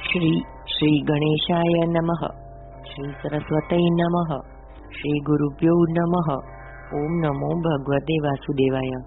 શ્રી ગણેશાય નમઃ. શ્રી સરસ્વતય નમઃ. શ્રી ગુરુભ્યો નમઃ. ઓમ નમો ભગવતે વાસુદેવાય.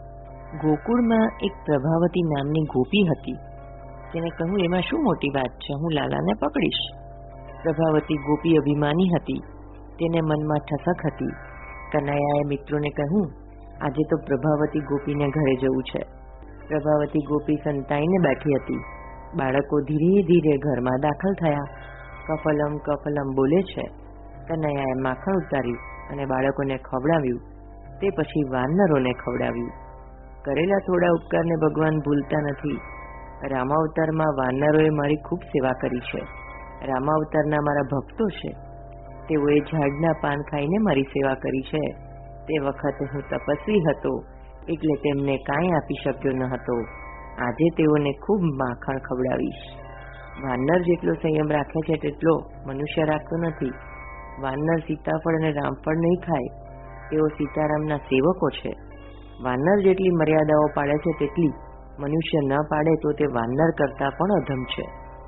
ગોકુળમાં એક પ્રભાવતી નામની ગોપી હતી. તેને કહ્યું, એમાં શું મોટી વાત છે, હું લાલાને પકડીશ. પ્રભાવતી ગોપી અભિમાની હતી. તેને મનમાં ઠસક હતી. કનૈયાએ મિત્રોને કહ્યું, આજે તો પ્રભાવતી ગોપીને ઘરે જવું છે. પ્રભાવતી ગોપી સંતાઈને બેઠી હતી. બાળકો ધીરે ધીરે ઘરમાં દાખલ થયા. કફલમ કફલમ બોલે છે. કનૈયાએ માખણ ઉતાર્યું અને બાળકોને ખવડાવ્યું. તે પછી વાનરોને ખવડાવ્યું. કરેલા થોડા ઉપકારને ભગવાન ભૂલતા નથી. રામાવતારમાં વાનરોએ મારી ખૂબ સેવા કરી છે. રામાવતારના મારા ભક્તો છે. તેઓએ ઝાડના પાન ખાઈને મારી સેવા કરી છે. તે વખતે હું તપસ્વી હતો, એટલે તેમને કાંઈ આપી શક્યો ન હતો. આજે તેઓને ખૂબ માખણ ખવડાવીશ. વાનર જેટલો સંયમ રાખે છે તેટલો મનુષ્ય રાખતો નથી. વાનર સીતાફળ અને રામફળ નહીં ખાય. તેઓ સીતારામના સેવકો છે. વાનર જેટલી મર્યાદાઓ પાડે છે તેટલી મનુષ્ય ન પાડે તો તે વાનર કરતા પણ અધમ છે.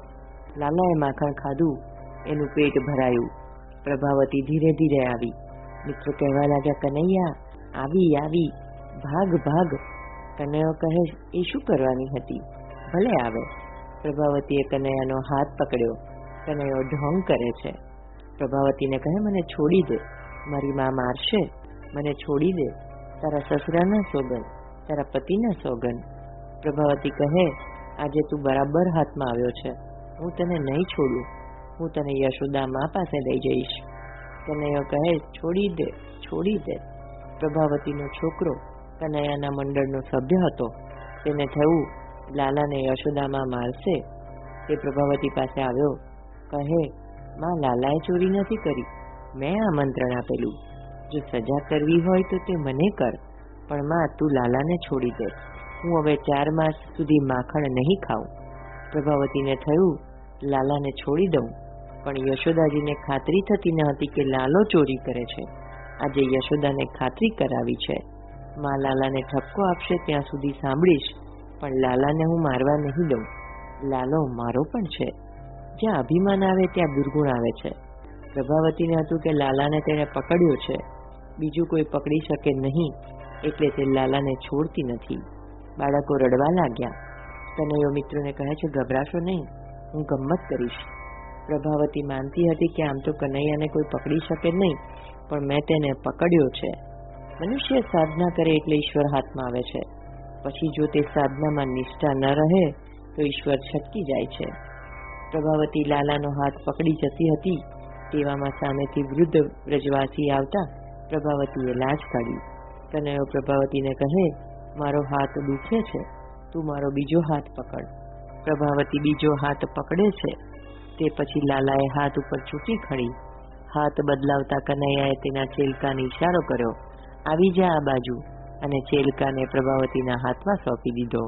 લાલાએ માખણ ખાધું. એનું પેટ ભરાયું. પ્રભાવતી ધીરે ધીરે આવી. મિત્રો કહેવા લાગ્યા, કનૈયા આવી આવી, ભાગ ભાગ. કનૈયો કહે, એ શું કરવાની હતી, ભલે આવે. પ્રભાવતીએ કનૈયાનો હાથ પકડ્યો. કનૈયો ઢોંગ કરે છે. પ્રભાવતીને કહે, મને છોડી દે, મારી મા મારશે, મને છોડી દે. તારા સસરાના સોગન, તારા પતિના સોગન. પ્રભાવતી કહે, આજે તું બરાબર હાથમાં આવ્યો છે. હું તને નહીં છોડું. હું તને યશોદા મા પાસે લઈ જઈશ. કનૈયો કહે, છોડી દે, છોડી દે. પ્રભાવતીનો છોકરો કનૈયાના મંડળનો સભ્ય હતો. તેને થયું, લાલાને યશોદામાં મારશે. તે પ્રભાવતી પાસે આવ્યો. કહે, માં, લાલાએ ચોરી નથી કરી, મેં આમંત્રણ આપેલું. જો સજા કરવી હોય તો તે મને કર, પણ માં તું લાલાને છોડી દે. હું હવે 4 માસ સુધી માખણ નહીં ખાઉં. પ્રભાવતીને થયું, લાલાને છોડી દઉં, પણ યશોદાજીને ખાતરી થતી ન હતી કે લાલો ચોરી કરે છે. આજે યશોદાને ખાતરી કરાવી છે. માં લાલાને ઠપકો આપશે ત્યાં સુધી સાંભળીશ, પણ લાલાને હું મારવા નહીં દઉં. લાલો મારો પણ છે. જ્યાં અભિમાન આવે ત્યાં દુર્ગુણ આવે છે. પ્રભાવતીને હતું કે લાલાને તેણે પકડ્યો છે, બીજું કોઈ પકડી શકે નહીં, એટલે તે લાલાને છોડતી નથી. બાળકો રડવા લાગ્યા. કનૈયો મિત્રોને કહે છે, ગભરાશો નહીં, હું ગમ્મત કરીશ. પ્રભાવતી માનતી હતી કે આમ તો કનૈયાને કોઈ પકડી શકે નહીં, પણ મેં તેને પકડ્યો છે. મનુષ્ય સાધના કરે એટલે ઈશ્વર હાથમાં આવે છે. પછી જો તે સાધનામાં નિષ્ઠા ન રહે તો ઈશ્વર છટકી જાય છે. પ્રભાવતી લાલાનો હાથ પકડી જતી હતી. તેવામાં સામેથી વૃદ્ધ વ્રજવાસી આવતા પ્રભાવતીએ લાજ કાઢી. કનૈયો પ્રભાવતીને કહે, મારો હાથ દુખે છે, તું મારો બીજો હાથ પકડ. પ્રભાવતી બીજો હાથ પકડે છે. તે પછી લાલાએ હાથ ઉપર ચૂંટી ખડી. હાથ બદલાવતા કનૈયાએ તેના ચેલકાને ઈશારો કર્યો, આવી જા આ બાજુ, અને ચેલકાને પ્રભાવતીના હાથમાં સોંપી દીધો.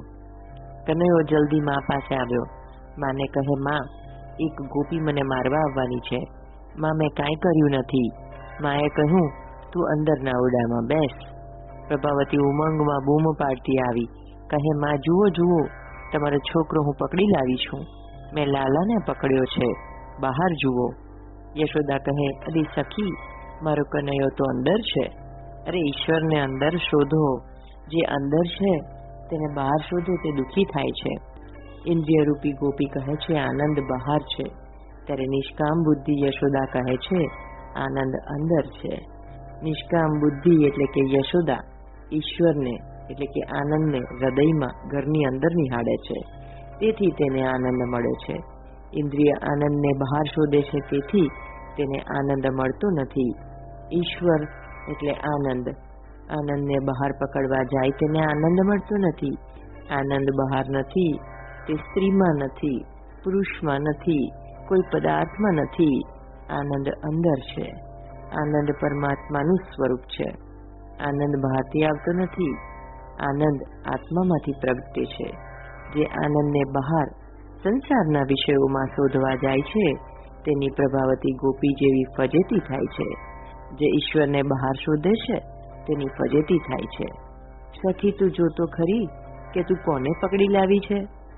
કનૈયો જલ્દી મા પાસે આવ્યો. માને કહે, માં, એક ગોપી મને મારવા આવવાની છે. માં, મેં કાંઈ કર્યું નથી. માએ કહ્યું, તું અંદરના ઓરડામાં બેસ. પ્રભાવતી ઉમંગમાં બૂમ પાડતી આવી. કહે, માં, જુઓ જુઓ, તમારો છોકરો હું પકડી લાવી છું. મેં લાલાને પકડ્યો છે, બહાર જુઓ. યશોદા કહે, અરે સખી, મારો કનૈયો તો અંદર છે. અરે ઈશ્વરને અંદર શોધો. જે અંદર છે તેને બહાર શોધો તે દુઃખી થાય છે. ઇન્દ્રિય રૂપી ગોપી કહે છે, આનંદ બહાર છે. ત્યારે નિષ્કામ બુદ્ધિ યશોદા કહે છે, આનંદ અંદર છે. નિષ્કામ બુદ્ધિ એટલે કે યશોદા ઈશ્વરને એટલે કે આનંદને હૃદયમાં ઘરની અંદર નિહાળે છે. તેથી તેને આનંદ મળે છે. ઇન્દ્રિય આનંદને બહાર શોધે છે, તેથી તેને આનંદ મળતો નથી. ઈશ્વર એટલે આનંદ. આનંદને બહાર પકડવા જાય તેને આનંદ મળતો નથી. આનંદ બહાર નથી, તે સ્ત્રીમાં નથી, પુરુષમાં નથી, કોઈ પદાર્થમાં નથી. આનંદ અંદર છે. આનંદ પરમાત્માનું સ્વરૂપ છે. આનંદ બહારથી આવતો નથી. આનંદ આત્મામાંથી પ્રગટે છે. જે આનંદને બહાર સંસારના વિષયોમાં શોધવા જાય છે તેની પ્રભાવતી ગોપી જેવી ફજેતી થાય છે. જે ઈશ્વરને બહાર શોધે છે તેની ફજેતી થાય છે. સખી, તું જોતો ખરી કે તું કોને પકડી લાવી છે?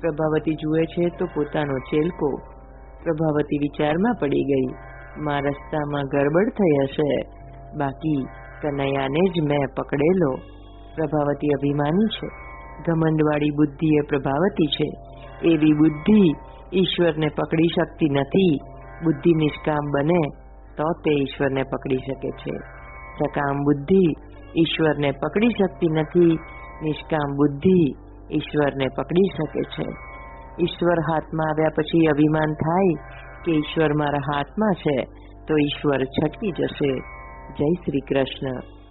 પ્રભાવતી જુએ છે તો પોતાનો ચેલકો. પ્રભાવતી વિચારમાં પડી ગઈ, માં રસ્તામાં ગરબડ થઈ હશે, બાકી કનૈયાને જ મેં પકડેલો. પ્રભાવતી અભિમાની છે, ઘમંડવાળી બુદ્ધિ એ પ્રભાવતી છે. એવી બુદ્ધિ ઈશ્વરને પકડી શકતી નથી. બુદ્ધિ નિષ્કામ બને તો તે ઈશ્વરને પકડી શકે છે. સકામ બુદ્ધિ ઈશ્વરને પકડી શકતી નથી. નિષ્કામ બુદ્ધિ ઈશ્વરને પકડી શકે છે. ઈશ્વર હાથમાં આવ્યા પછી અભિમાન થાય કે ઈશ્વર મારા હાથમાં છે તો ઈશ્વર છટકી જશે. જય શ્રી કૃષ્ણ.